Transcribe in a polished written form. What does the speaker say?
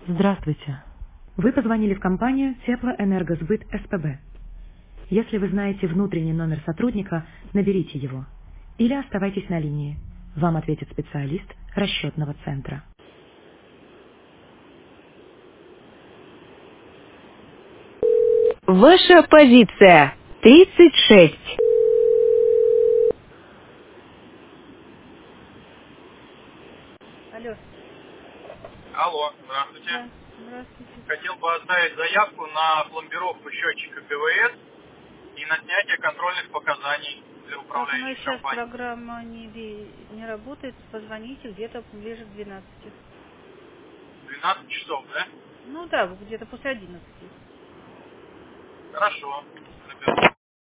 Здравствуйте. Вы позвонили в компанию Теплоэнергосбыт СПБ. Если вы знаете внутренний номер сотрудника, наберите его. Или оставайтесь на линии. Вам ответит специалист расчетного центра. Ваша позиция 36. Алло, Алло, здравствуйте. да, здравствуйте. Хотел бы оставить заявку на пломбировку счетчика ГВС и на снятие контрольных показаний для Так, у нас управляющей сейчас компании. программа не работает, позвоните где-то ближе к 12. 12 часов, да? Ну да, где-то после 11. Хорошо.